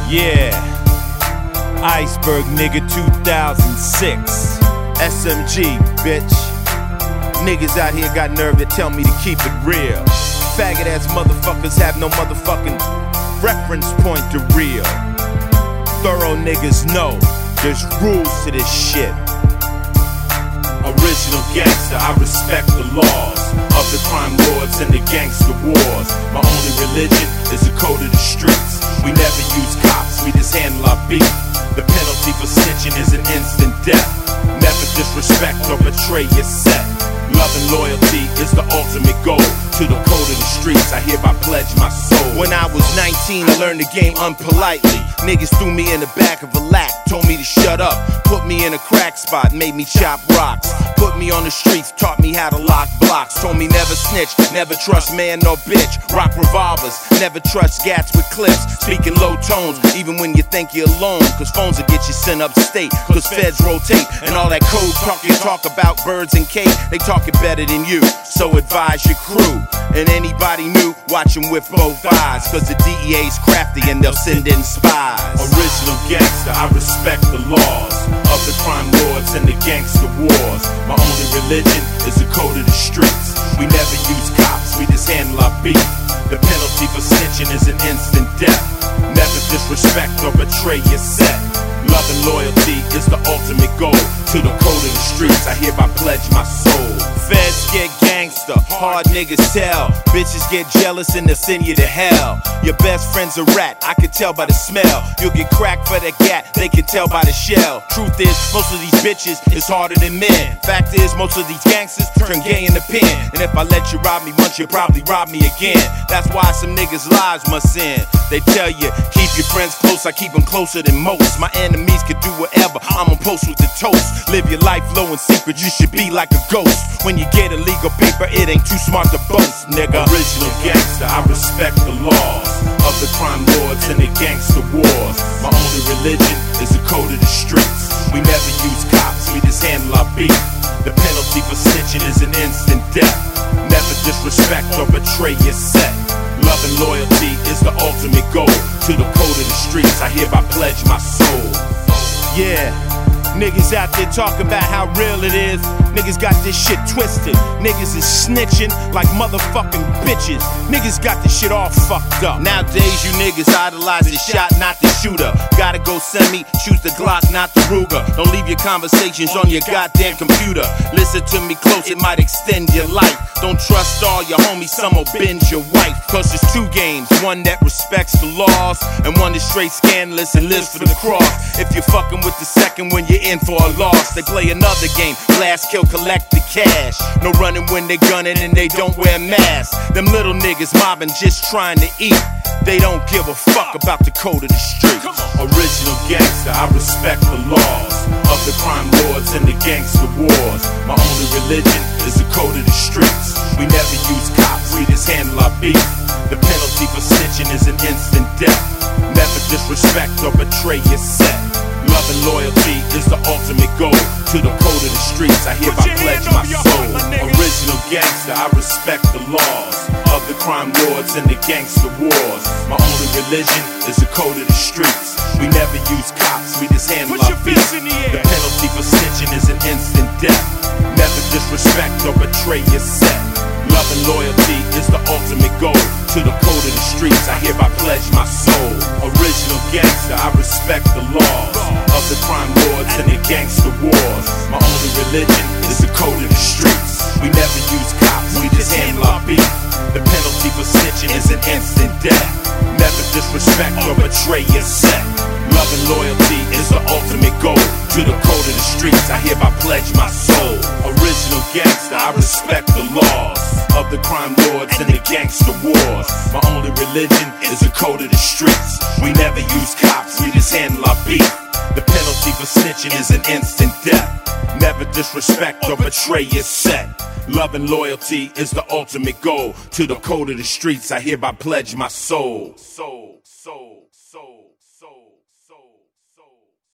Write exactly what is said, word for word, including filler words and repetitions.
Yeah, Iceberg nigga two thousand six. S M G, bitch. Niggas out here got nerve to tell me to keep it real. Faggot ass motherfuckers have no motherfucking reference point to real. Thorough niggas know there's rules to this shit. Original gangster, I respect the laws of the crime lords and the gangster wars. My only religion is the code of the streets. We never use cops, we just handle our beef. The penalty for snitching is an instant death. Never disrespect or betray your set. Love and loyalty is the ultimate goal. To the code of the streets, I hereby pledge my soul. When I was nineteen, I learned the game unpolitely. Niggas threw me in the back of a lack, told me to shut up. Put me in a crack spot, made me chop rocks. Put me on the streets, taught me how to lock blocks. Told me never snitch, never trust man nor bitch. Rock revolvers, never trust gats with clips. Speaking low tones, even when you think you're alone. Cause phones will get you sent upstate, cause feds rotate. And all that code talk you talk about birds and cake, they talk it better than you. So advise your crew. And anybody new, watch them with both eyes. Cause the D E A's crafty and they'll send in spies. Original gangster, I respect the laws of the crime lords and the gangster wars. My only religion is the code of the streets. We never use cops, we just handle our beef. The penalty for snitching is an instant death. Never disrespect or betray your set. Love and loyalty is the ultimate goal. To the code of the streets, I hereby pledge my soul. Feds get gangster, hard niggas tell. Bitches get jealous and they'll send you to hell. Your best friend's a rat, I can tell by the smell. You'll get cracked for the gat, they can tell by the shell. Truth is, most of these bitches is harder than men. Fact is, most of these gangsters turn gay in the pen. And if I let you rob me once, you'll probably rob me again. That's why some niggas' lives must end. They tell you, keep your friends close, I keep them closer than most. My enemies could do whatever, I'm on post with the toast. Live your life low and secret, you should be like a ghost. When you get illegal paper, it ain't too smart to boast, nigga. Original gangster, I respect the laws of the crime lords and the gangster wars. My only religion is the code of the streets. We never use cops, we just handle our beef. The penalty for snitching is an instant death. Never disrespect or betray your set. Love and loyalty is the ultimate goal. To the code of the streets, I hereby pledge my soul. Yeah. Niggas out there talking about how real it is. Niggas got this shit twisted. Niggas is snitching like motherfucking bitches. Niggas got this shit all fucked up. Nowadays you niggas idolize the shot, not the shooter. Gotta go semi, choose the Glock, not the Ruger. Don't leave your conversations on your goddamn computer. Listen to me close, it might extend your life. Don't trust all your homies, some will bend your wife. Cause there's two games, one that respects the laws, and one that's straight scandalous and lives for the cross. If you're fucking with the second when you're in for a loss, they play another game, blast, kill, collect the cash. No running when they gunning and they don't wear masks. Them little niggas mobbing just trying to eat. They don't give a fuck about the code of the street. Original gangster, I respect the laws of the crime lords and the gangster wars. My only religion is the code of the streets. We never use cops, we just handle our beef. The penalty for snitching is an instant death. Never disrespect or betray your set. Love and loyalty is the ultimate goal. To the code of the streets, I hereby pledge my soul. Original gangster, I respect the laws of the crime lords and the gangster wars. My only religion is the code of the streets. We never use cops, we just handle our beef. The penalty for snitching is an instant death. Never disrespect or betray your set. Love and loyalty is the ultimate goal. To the code of the streets, I hereby pledge my soul. Original gangster, I respect the laws of the crime lords and the gangster wars. My only religion is the code of the streets. We never use cops, we just handle our beef. The penalty for snitching is an instant death. Never disrespect or betray your set. Love and loyalty is the ultimate goal. To the code of the streets, I hereby pledge my soul. Original gangster, I respect the laws of the crime lords and the gangster wars. My only religion is the code of the streets. We never use cops, we just handle our beef. The penalty for snitching is an instant death. Never disrespect or betray your set. Love and loyalty is the ultimate goal. To the code of the streets, I hereby pledge my soul. soul.